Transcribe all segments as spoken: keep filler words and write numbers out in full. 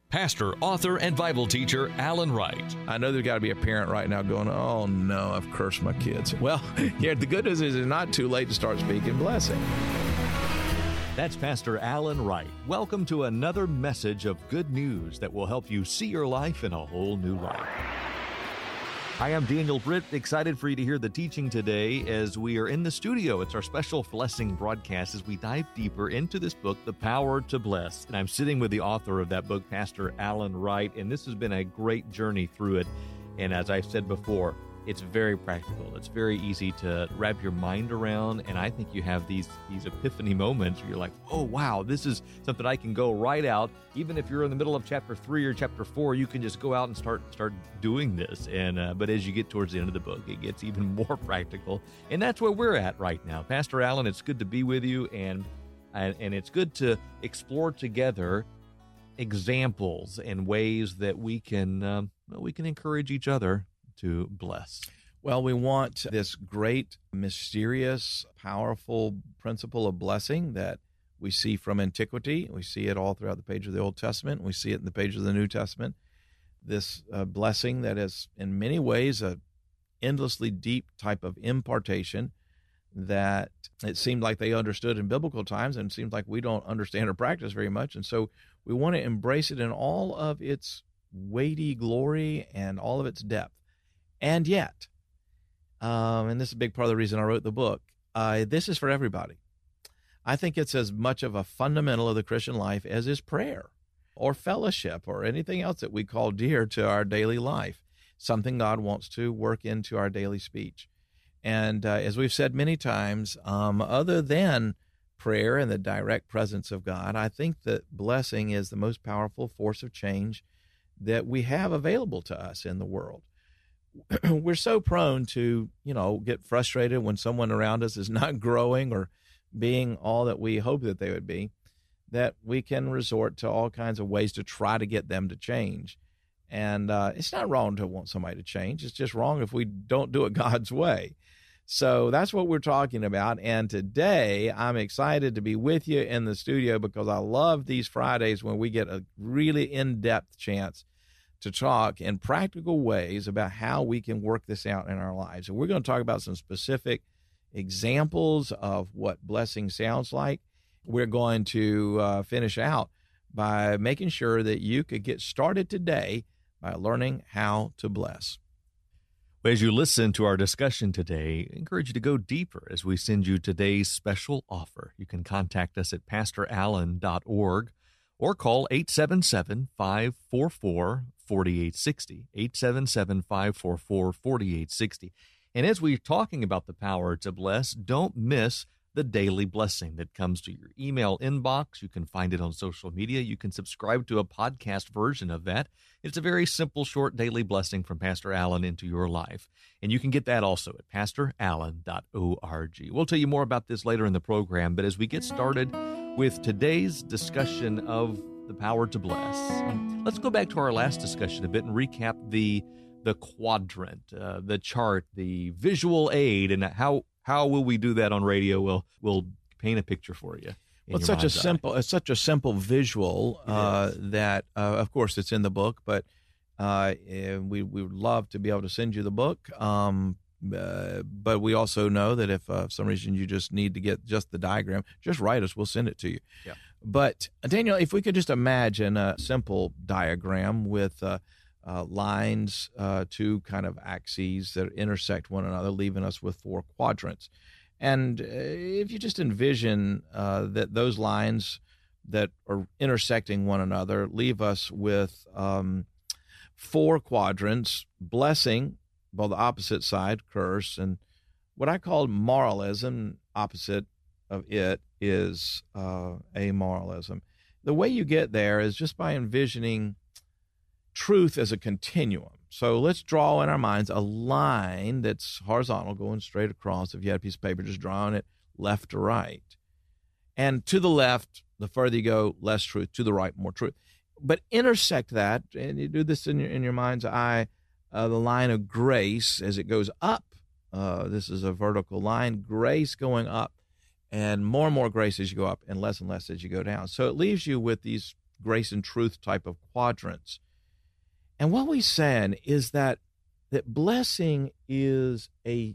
pastor, author, and Bible teacher Alan Wright. I know there's got to be a parent right now going, oh no, I've cursed my kids. Well, yeah, the good news is it's not too late to start speaking blessing. That's Pastor Alan Wright. Welcome to another message of good news that will help you see your life in a whole new light. Hi, I'm Daniel Britt. Excited for you to hear the teaching today as we are in the studio. It's our special blessing broadcast as we dive deeper into this book, The Power to Bless. And I'm sitting with the author of that book, Pastor Alan Wright, and this has been a great journey through it. And as I said before, it's very practical. It's very easy to wrap your mind around, and I think you have these these epiphany moments where you're like, oh, wow, this is something I can go right out. Even if you're in the middle of chapter three or chapter four, you can just go out and start start doing this. And uh, but as you get towards the end of the book, it gets even more practical, and that's where we're at right now. Pastor Alan, it's good to be with you, and and, and it's good to explore together examples and ways that we can um, well, we can encourage each other to bless. Well, we want this great, mysterious, powerful principle of blessing that we see from antiquity. We see it all throughout the page of the Old Testament. We see it in the page of the New Testament. This uh, blessing that is in many ways a endlessly deep type of impartation that it seemed like they understood in biblical times, and it seems like we don't understand or practice very much. And so we want to embrace it in all of its weighty glory and all of its depth. And yet, um, and this is a big part of the reason I wrote the book, uh, this is for everybody. I think it's as much of a fundamental of the Christian life as is prayer or fellowship or anything else that we call dear to our daily life, something God wants to work into our daily speech. And uh, as we've said many times, um, other than prayer and the direct presence of God, I think that blessing is the most powerful force of change that we have available to us in the world. We're so prone to, you know, get frustrated when someone around us is not growing or being all that we hope that they would be, that we can resort to all kinds of ways to try to get them to change. And uh, it's not wrong to want somebody to change. It's just wrong if we don't do it God's way. So that's what we're talking about. And today I'm excited to be with you in the studio because I love these Fridays when we get a really in-depth chance to talk in practical ways about how we can work this out in our lives. And we're going to talk about some specific examples of what blessing sounds like. We're going to uh, finish out by making sure that you could get started today by learning how to bless. As you listen to our discussion today, I encourage you to go deeper as we send you today's special offer. You can contact us at pastor allen dot org or call eight seven seven, five four four, four eight six zero, eight seven seven, five four four, four eight six zero. And as we're talking about the power to bless, don't miss the daily blessing that comes to your email inbox. You can find it on social media. You can subscribe to a podcast version of that. It's a very simple, short daily blessing from Pastor Alan into your life. And you can get that also at pastor allen dot org. We'll tell you more about this later in the program, but as we get started with today's discussion of the power to bless, let's go back to our last discussion a bit and recap the the quadrant, uh, the chart, the visual aid, and how how will we do that on radio? We'll we'll paint a picture for you. Well, it's such a simple, it's such a simple visual uh, that, uh, of course, it's in the book. But uh, we we would love to be able to send you the book. Um, uh, but we also know that if uh, for some reason you just need to get just the diagram, just write us. We'll send it to you. Yeah. But Daniel, if we could just imagine a simple diagram with uh, uh, lines, uh, two kind of axes that intersect one another, leaving us with four quadrants. And uh, if you just envision uh, that those lines that are intersecting one another leave us with um, four quadrants, blessing, well, the opposite side, curse, and what I call moralism, opposite of it is uh, amoralism. The way you get there is just by envisioning truth as a continuum. So let's draw in our minds a line that's horizontal going straight across. If you had a piece of paper, just drawing it left to right. And to the left, the further you go, less truth. To the right, more truth. But intersect that, and you do this in your, in your mind's eye, uh, the line of grace as it goes up. Uh, this is a vertical line, grace going up, and more and more grace as you go up, and less and less as you go down. So it leaves you with these grace and truth type of quadrants. And what we're saying is that that blessing is a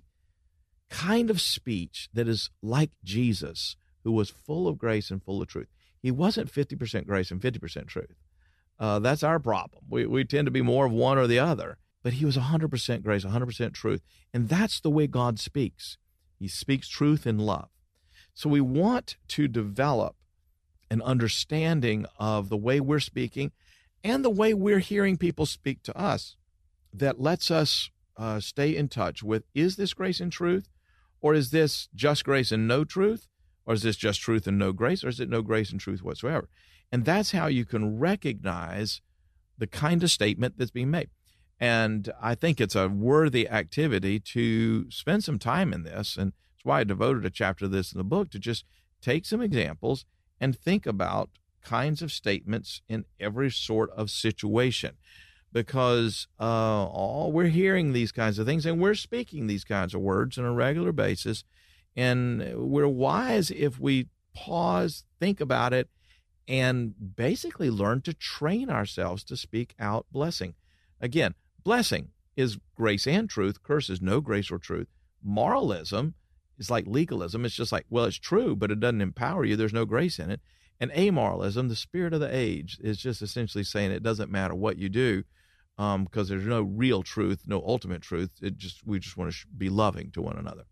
kind of speech that is like Jesus, who was full of grace and full of truth. He wasn't fifty percent grace and fifty percent truth. Uh, that's our problem. We we tend to be more of one or the other. But he was one hundred percent grace, one hundred percent truth. And that's the way God speaks. He speaks truth in love. So we want to develop an understanding of the way we're speaking and the way we're hearing people speak to us that lets us uh, stay in touch with, is this grace and truth? Or is this just grace and no truth? Or is this just truth and no grace? Or is it no grace and truth whatsoever? And that's how you can recognize the kind of statement that's being made. And I think it's a worthy activity to spend some time in this. And that's why I devoted a chapter to this in the book, to just take some examples and think about kinds of statements in every sort of situation. Because uh, all we're hearing these kinds of things, and we're speaking these kinds of words on a regular basis. And we're wise if we pause, think about it, and basically learn to train ourselves to speak out blessing. Again, blessing is grace and truth. Curse is no grace or truth. Moralism is like legalism. It's just like, well, it's true, but it doesn't empower you. There's no grace in it. And amoralism, the spirit of the age, is just essentially saying it doesn't matter what you do, um, because there's no real truth, no ultimate truth. It just we just want to be loving to one another.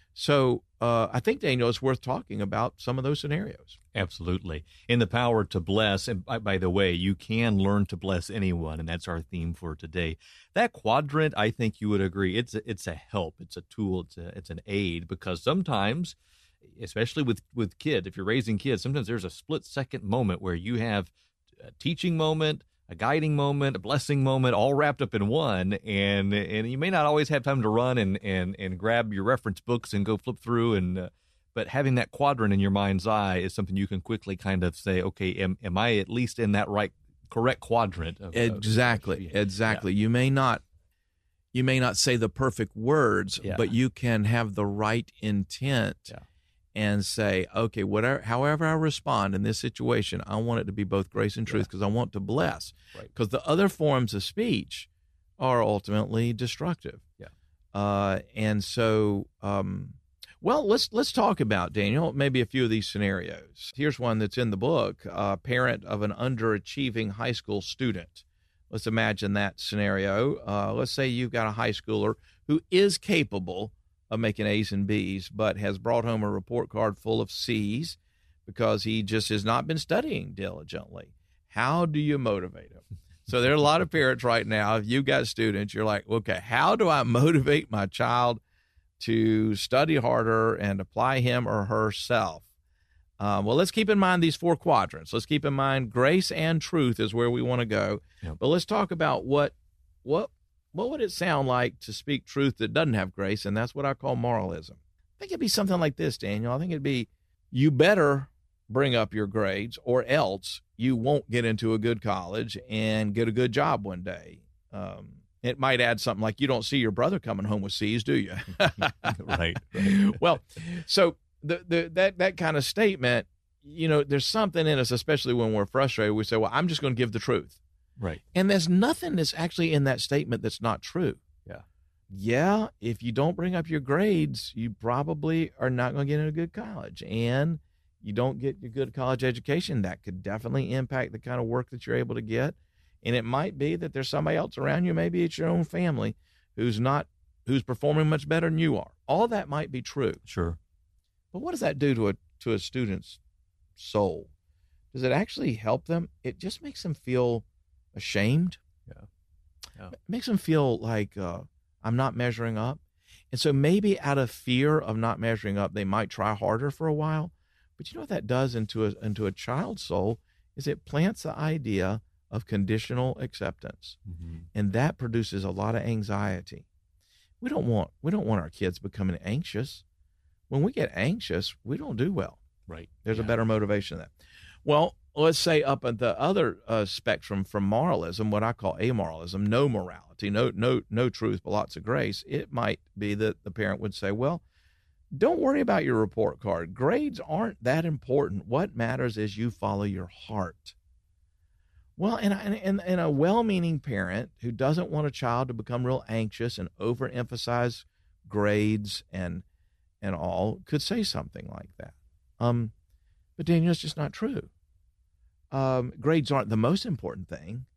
So uh, I think, Daniel, it's worth talking about some of those scenarios. Absolutely. In the power to bless, and by, by the way, you can learn to bless anyone, and that's our theme for today. That quadrant, I think you would agree, it's a, it's a help, it's a tool, it's a, it's an aid, because sometimes, especially with, with kids, if you're raising kids, sometimes there's a split-second moment where you have a teaching moment, a guiding moment, a blessing moment, all wrapped up in one, and and you may not always have time to run and and and grab your reference books and go flip through, and uh, but having that quadrant in your mind's eye is something you can quickly kind of say, okay, am am I at least in that right, correct quadrant? Of, exactly, of, exactly. Yeah. You may not, you may not say the perfect words, yeah. but you can have the right intent. Yeah. And say, okay, whatever, however I respond in this situation, I want it to be both grace and truth, because yeah. I want to bless. Because right. the other forms of speech are ultimately destructive. Yeah. Uh, and so, um, well, let's let's talk about, Daniel, maybe a few of these scenarios. Here's one that's in the book: uh, parent of an underachieving high school student. Let's imagine that scenario. Uh, let's say you've got a high schooler who is capable of making A's and B's, but has brought home a report card full of C's because he just has not been studying diligently. How do you motivate him? So there are a lot of parents right now, if you've got students, you're like, okay, how do I motivate my child to study harder and apply him or herself? Um, well, let's keep in mind these four quadrants. Let's keep in mind grace and truth is where we want to go. Yep. But let's talk about what what What would it sound like to speak truth that doesn't have grace? And that's what I call moralism. I think it'd be something like this, Daniel. I think it'd be, you better bring up your grades or else you won't get into a good college and get a good job one day. Um, it might add something like, you don't see your brother coming home with C's, do you? right, right. Well, so the, the that that kind of statement, you know, there's something in us, especially when we're frustrated. We say, well, I'm just going to give the truth. Right. And there's nothing that's actually in that statement that's not true. Yeah. Yeah, if you don't bring up your grades, you probably are not going to get into a good college. And you don't get a good college education, that could definitely impact the kind of work that you're able to get. And it might be that there's somebody else around you, maybe it's your own family, who's not, who's performing much better than you are. All that might be true. Sure. But what does that do to a to a student's soul? Does it actually help them? It just makes them feel ashamed. Yeah. Yeah. It makes them feel like uh, I'm not measuring up. And so maybe out of fear of not measuring up, they might try harder for a while. But you know what that does into a, into a child's soul is it plants the idea of conditional acceptance. Mm-hmm. And that produces a lot of anxiety. We don't want, we don't want our kids becoming anxious. When we get anxious, we don't do well. Right. There's yeah. a better motivation than that. Well, let's say up at the other uh, spectrum from moralism, what I call amoralism, no morality, no no no truth, but lots of grace, it might be that the parent would say, well, don't worry about your report card. Grades aren't that important. What matters is you follow your heart. Well, and, and, and a well-meaning parent who doesn't want a child to become real anxious and overemphasize grades and and all could say something like that. Um, but Daniel, it's just not true. Um, grades aren't the most important thing,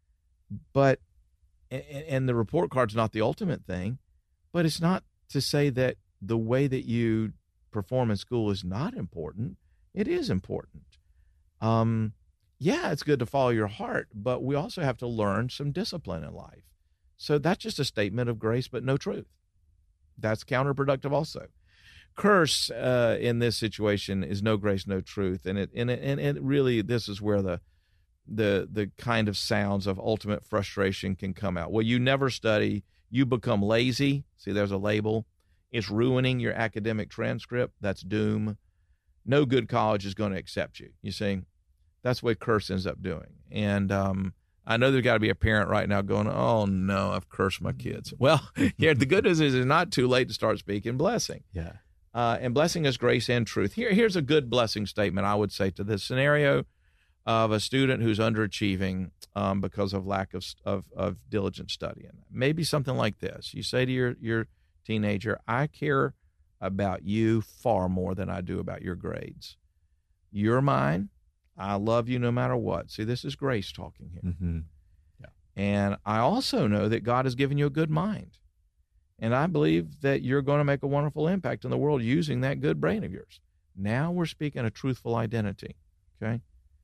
but and, and the report card's not the ultimate thing, but it's not to say that the way that you perform in school is not important. It is important. Um, yeah, it's good to follow your heart, but we also have to learn some discipline in life. So that's just a statement of grace, but no truth. That's counterproductive also. Curse uh, in this situation is no grace, no truth. And it, and it, and it really, this is where the, the, the kind of sounds of ultimate frustration can come out. Well, you never study, you become lazy. See, there's a label. It's ruining your academic transcript. That's doom. No good college is going to accept you. You see, that's what curse ends up doing. And um, I know there's got to be a parent right now going, oh, no, I've cursed my kids. Well, yeah, the good news is it's not too late to start speaking blessing. Yeah. Uh, and blessing is grace and truth. Here, here's a good blessing statement I would say to this scenario of a student who's underachieving um, because of lack of, of of diligent studying. Maybe something like this. You say to your, your teenager, I care about you far more than I do about your grades. You're mine. I love you no matter what. See, this is grace talking here. Mm-hmm. Yeah. And I also know that God has given you a good mind. And I believe that you're going to make a wonderful impact in the world using that good brain of yours. Now we're speaking a truthful identity, okay?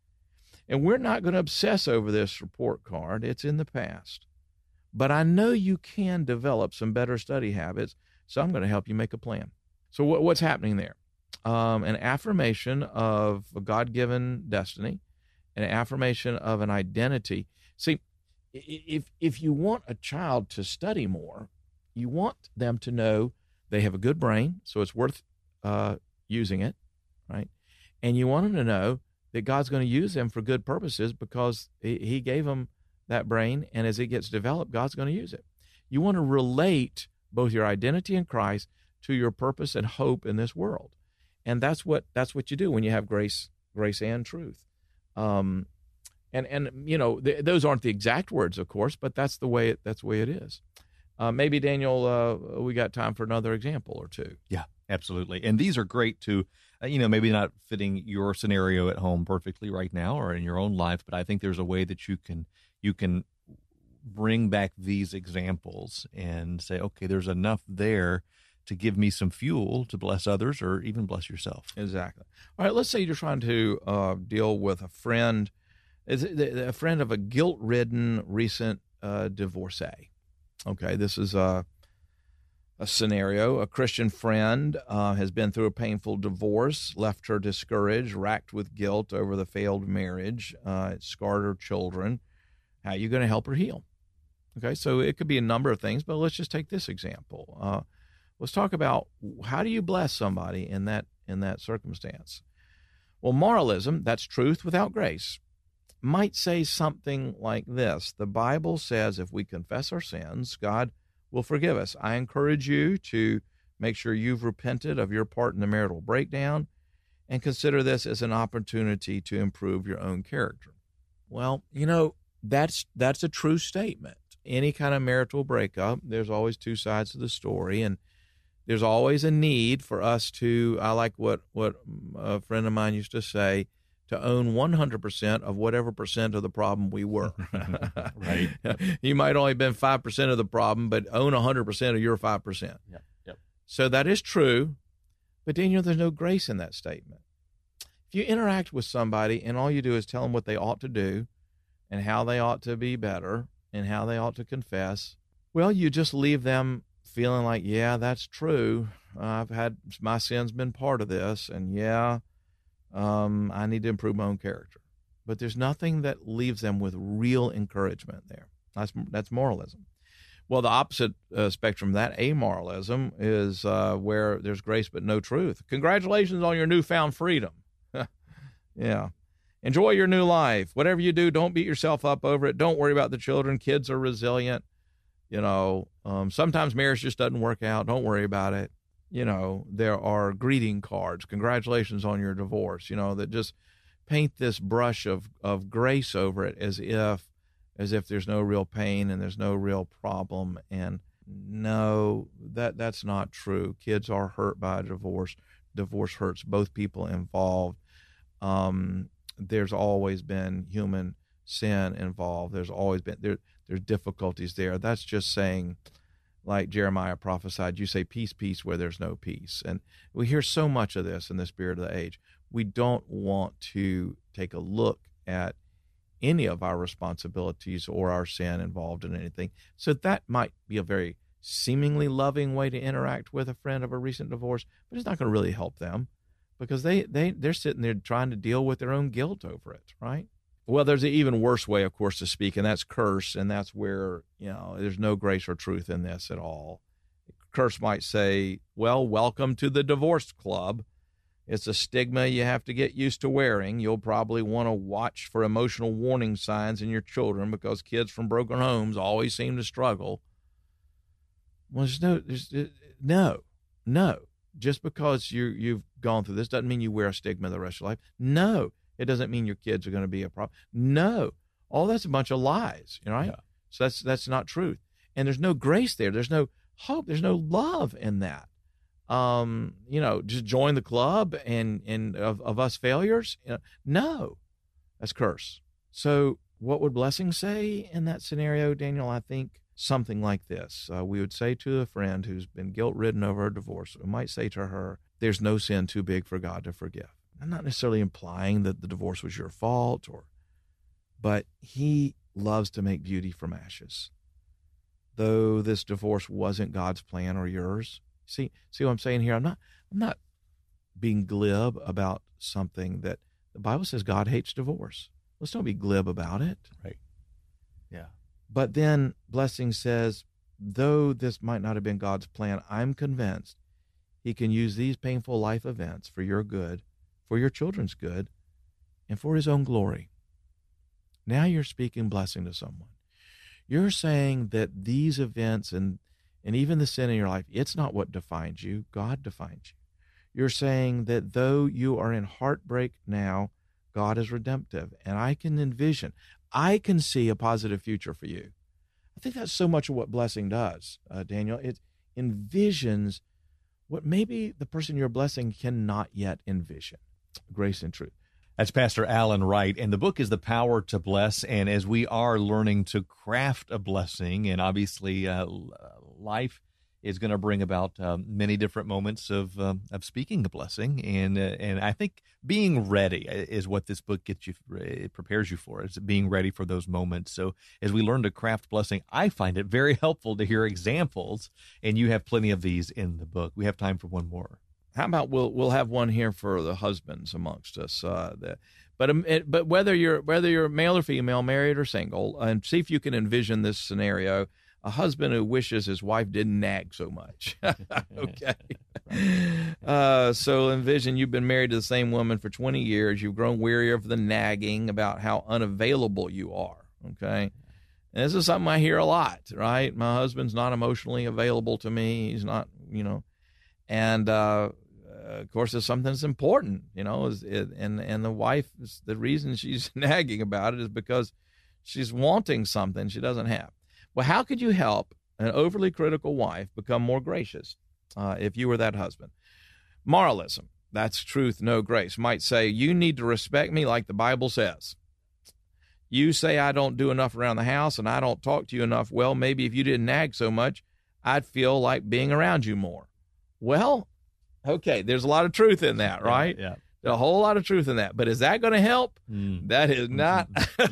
And we're not going to obsess over this report card. It's in the past. But I know you can develop some better study habits, so I'm going to help you make a plan. So what, what's happening there? Um, an affirmation of a God-given destiny, an affirmation of an identity. See, if if you want a child to study more, you want them to know they have a good brain, so it's worth uh, using it, right? And you want them to know that God's going to use them for good purposes because he, he gave them that brain, and as it gets developed, God's going to use it. You want to relate both your identity in Christ to your purpose and hope in this world. And that's what that's what you do when you have grace, grace and truth. Um, and and you know th- those aren't the exact words, of course, but that's the way it that's the way it is. Uh, maybe, Daniel, uh, we got time for another example or two. Yeah, absolutely. And these are great to, uh, you know, maybe not fitting your scenario at home perfectly right now or in your own life, but I think there's a way that you can you can bring back these examples and say, okay, there's enough there to give me some fuel to bless others or even bless yourself. Exactly. All right, let's say you're trying to uh, deal with a friend, a friend of a guilt-ridden recent uh, divorcee. Okay, this is a, a scenario. A Christian friend uh, has been through a painful divorce, left her discouraged, racked with guilt over the failed marriage. Uh, it scarred her children. How are you going to help her heal? Okay, so it could be a number of things, but let's just take this example. Uh, let's talk about how do you bless somebody in that in that circumstance. Well, moralism, that's truth without grace, might say something like this. The Bible says if we confess our sins, God will forgive us. I encourage you to make sure you've repented of your part in the marital breakdown and consider this as an opportunity to improve your own character. Well, you know, that's that's a true statement. Any kind of marital breakup, there's always two sides to the story, and there's always a need for us to, I like what, what a friend of mine used to say, to own one hundred percent of whatever percent of the problem we were. Right. You might only have been five percent of the problem, but own one hundred percent of your five percent. Yep. Yep. So that is true, but Daniel, there's no grace in that statement. If you interact with somebody and all you do is tell them what they ought to do and how they ought to be better and how they ought to confess, well, you just leave them feeling like, yeah, that's true. I've had, my sin's been part of this, and yeah, Um, I need to improve my own character. But there's nothing that leaves them with real encouragement there. That's that's moralism. Well, the opposite uh, spectrum of that, amoralism, is uh, where there's grace but no truth. Congratulations on your newfound freedom. Yeah. Enjoy your new life. Whatever you do, don't beat yourself up over it. Don't worry about the children. Kids are resilient. You know, um, sometimes marriage just doesn't work out. Don't worry about it. You know, there are greeting cards. Congratulations on your divorce, you know, that just paint this brush of, of grace over it as if as if there's no real pain and there's no real problem. And no, that that's not true. Kids are hurt by a divorce. Divorce hurts both people involved. Um, there's always been human sin involved. There's always been there. There's difficulties there. That's just saying, like Jeremiah prophesied, you say peace, peace where there's no peace. And we hear so much of this in the spirit of the age. We don't want to take a look at any of our responsibilities or our sin involved in anything. So that might be a very seemingly loving way to interact with a friend of a recent divorce, but it's not going to really help them because they, they, they're sitting there trying to deal with their own guilt over it, right? Well, there's an even worse way, of course, to speak, and that's curse, and that's where, you know, there's no grace or truth in this at all. Curse might say, well, welcome to the divorce club. It's a stigma you have to get used to wearing. You'll probably want to watch for emotional warning signs in your children because kids from broken homes always seem to struggle. Well, there's no, there's, no, no. Just because you, you've gone through this doesn't mean you wear a stigma the rest of your life. No, it doesn't mean your kids are going to be a problem. No, all that's a bunch of lies, right? Yeah. So that's that's not truth. And there's no grace there. There's no hope. There's no love in that. Um, you know, just join the club and, and of, of us failures. You know, no, that's curse. So what would blessing say in that scenario, Daniel? I think something like this. Uh, we would say to a friend who's been guilt-ridden over a divorce, we might say to her, there's no sin too big for God to forgive. I'm not necessarily implying that the divorce was your fault, or, but he loves to make beauty from ashes. Though this divorce wasn't God's plan or yours, See, see what I'm saying here? I'm not, I'm not being glib about something that the Bible says God hates divorce. Let's don't be glib about it. Right. Yeah. But then blessing says, though this might not have been God's plan, I'm convinced he can use these painful life events for your good, for your children's good, and for his own glory. Now you're speaking blessing to someone. You're saying that these events and And even the sin in your life, it's not what defines you. God defines you. You're saying that though you are in heartbreak now, God is redemptive. And I can envision, I can see a positive future for you. I think that's so much of what blessing does, uh, Daniel. It envisions what maybe the person you're blessing cannot yet envision. Grace and truth. That's Pastor Alan Wright, and the book is The Power to Bless. And as we are learning to craft a blessing, and obviously uh, life is going to bring about uh, many different moments of uh, of speaking the blessing, and uh, and I think being ready is what this book gets you. It prepares you for. It's being ready for those moments. So as we learn to craft blessing, I find it very helpful to hear examples, and you have plenty of these in the book. We have time for one more. How about we'll we'll have one here for the husbands amongst us. Uh, the, but um, it, but whether you're whether you're male or female, married or single, and see if you can envision this scenario: a husband who wishes his wife didn't nag so much. Okay. Uh, so envision you've been married to the same woman for twenty years. You've grown weary of the nagging about how unavailable you are. Okay. And this is something I hear a lot, right? My husband's not emotionally available to me. He's not, you know. And, uh, of course, it's something that's important, you know, is it, and, and the wife, is, the reason she's nagging about it is because she's wanting something she doesn't have. Well, how could you help an overly critical wife become more gracious uh, if you were that husband? Moralism, that's truth, no grace, might say, you need to respect me like the Bible says. You say I don't do enough around the house and I don't talk to you enough. Well, maybe if you didn't nag so much, I'd feel like being around you more. Well, okay, there's a lot of truth in that, right? Yeah. A whole lot of truth in that. But is that going to help? Mm. That is not.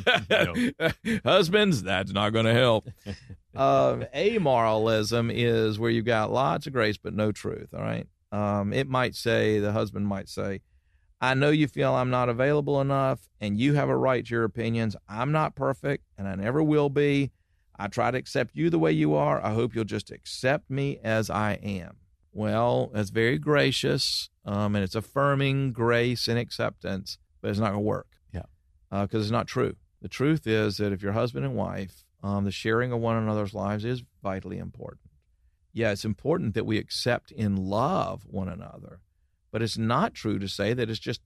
Husbands, that's not going to help. uh, amoralism is where you've got lots of grace but no truth, all right? Um, it might say, the husband might say, I know you feel I'm not available enough, and you have a right to your opinions. I'm not perfect, and I never will be. I try to accept you the way you are. I hope you'll just accept me as I am. Well, that's very gracious, um, and it's affirming grace and acceptance, but it's not going to work. Yeah, because uh, it's not true. The truth is that if you're husband and wife, um, the sharing of one another's lives is vitally important. Yeah, it's important that we accept in love one another, but it's not true to say that it's just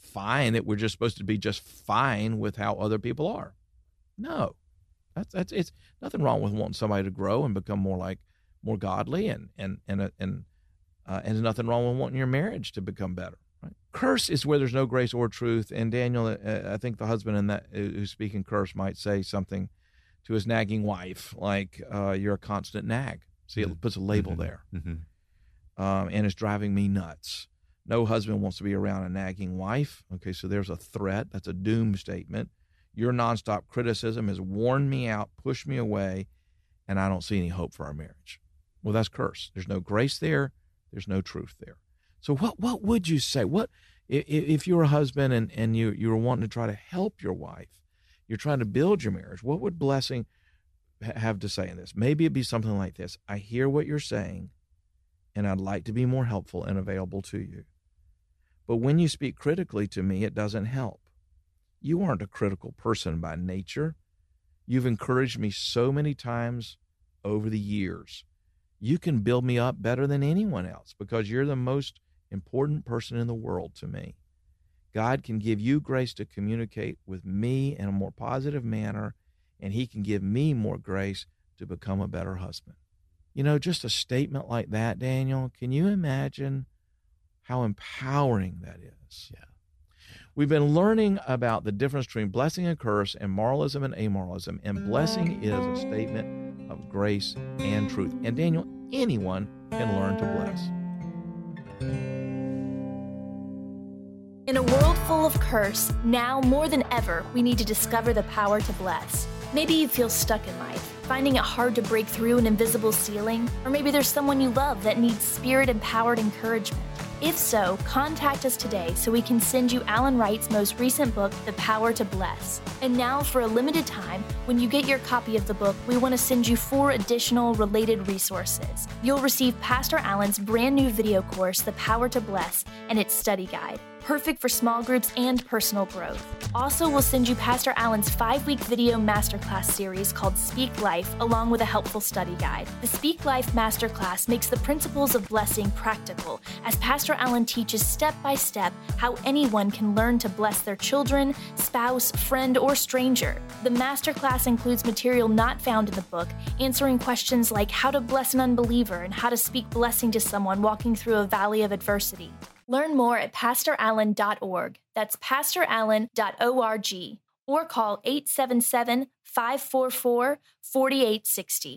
fine that we're just supposed to be just fine with how other people are. No, that's that's it's nothing wrong with wanting somebody to grow and become more like more godly, and and and and uh, and there's nothing wrong with wanting your marriage to become better. Right? Curse is where there's no grace or truth. And Daniel, uh, I think the husband in that who's speaking curse might say something to his nagging wife, like uh, "You're a constant nag." See, it puts a label Mm-hmm. there, Mm-hmm. um, and it's driving me nuts. No husband wants to be around a nagging wife. Okay, so there's a threat. That's a doom statement. Your nonstop criticism has worn me out, pushed me away, and I don't see any hope for our marriage. Well, that's curse. There's no grace there. There's no truth there. So what what would you say? What if, if you're a husband and, and you, you're wanting to try to help your wife, you're trying to build your marriage, what would blessing ha- have to say in this? Maybe it'd be something like this. I hear what you're saying, and I'd like to be more helpful and available to you. But when you speak critically to me, it doesn't help. You aren't a critical person by nature. You've encouraged me so many times over the years. You can build me up better than anyone else because you're the most important person in the world to me. God can give you grace to communicate with me in a more positive manner, and he can give me more grace to become a better husband. You know, just a statement like that, Daniel, can you imagine how empowering that is? Yeah. We've been learning about the difference between blessing and curse and moralism and amoralism, and blessing is a statement of grace and truth. And Daniel, anyone can learn to bless. In a world full of curse, now more than ever, we need to discover the power to bless. Maybe you feel stuck in life, finding it hard to break through an invisible ceiling, or maybe there's someone you love that needs spirit-empowered encouragement. If so, contact us today so we can send you Alan Wright's most recent book, The Power to Bless. And now, for a limited time, when you get your copy of the book, we want to send you four additional related resources. You'll receive Pastor Alan's brand new video course, The Power to Bless, and its study guide, perfect for small groups and personal growth. Also, we'll send you Pastor Alan's five-week video masterclass series called Speak Life, along with a helpful study guide. The Speak Life masterclass makes the principles of blessing practical, as Pastor Alan teaches step-by-step how anyone can learn to bless their children, spouse, friend, or stranger. The masterclass includes material not found in the book, answering questions like how to bless an unbeliever and how to speak blessing to someone walking through a valley of adversity. Learn more at pastor allen dot org. That's pastor allen dot org. Or call eight seven seven, five four four, four eight six zero.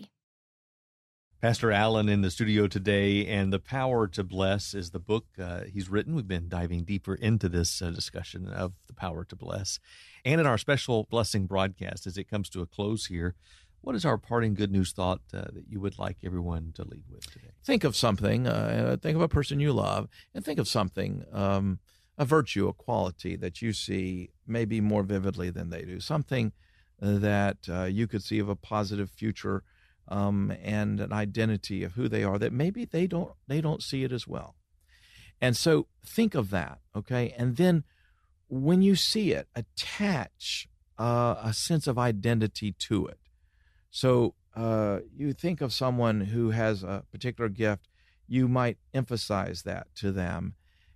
Pastor Alan in the studio today, and The Power to Bless is the book uh, he's written. We've been diving deeper into this uh, discussion of the power to bless. And in our special blessing broadcast, as it comes to a close here, what is our parting good news thought uh, that you would like everyone to leave with today? Think of something, uh, think of a person you love, and think of something, um, a virtue, a quality that you see maybe more vividly than they do, something that uh, you could see of a positive future um, and an identity of who they are that maybe they don't they don't see it as well. And so think of that, okay? And then when you see it, attach uh, a sense of identity to it. So uh, you think of someone who has a particular gift, you might emphasize that to them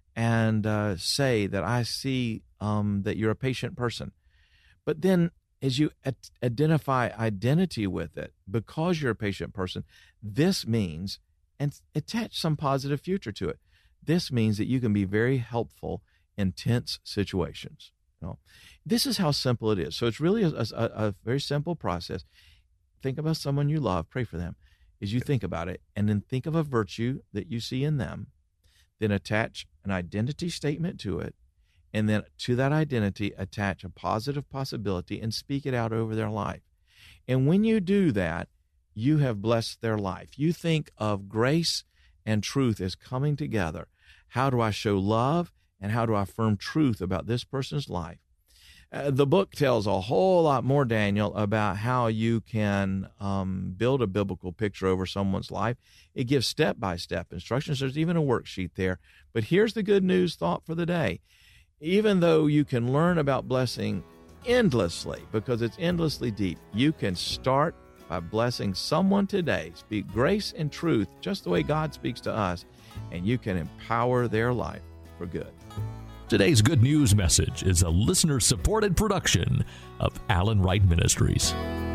and uh, say that I see um, that you're a patient person. But then as you at- identify identity with it, because you're a patient person, this means, and attach some positive future to it, this means that you can be very helpful in tense situations. You know? This is how simple it is. So it's really a, a, a very simple process. Think about someone you love, pray for them, as you think about it, and then think of a virtue that you see in them, then attach an identity statement to it, and then to that identity, attach a positive possibility and speak it out over their life. And when you do that, you have blessed their life. You think of grace and truth as coming together. How do I show love, and how do I affirm truth about this person's life? Uh, the book tells a whole lot more, Daniel, about how you can um, build a biblical picture over someone's life. It gives step-by-step instructions. There's even a worksheet there. But here's the good news thought for the day. Even though you can learn about blessing endlessly, because it's endlessly deep, you can start by blessing someone today. Speak grace and truth just the way God speaks to us, and you can empower their life for good. Today's Good News message is a listener-supported production of Alan Wright Ministries.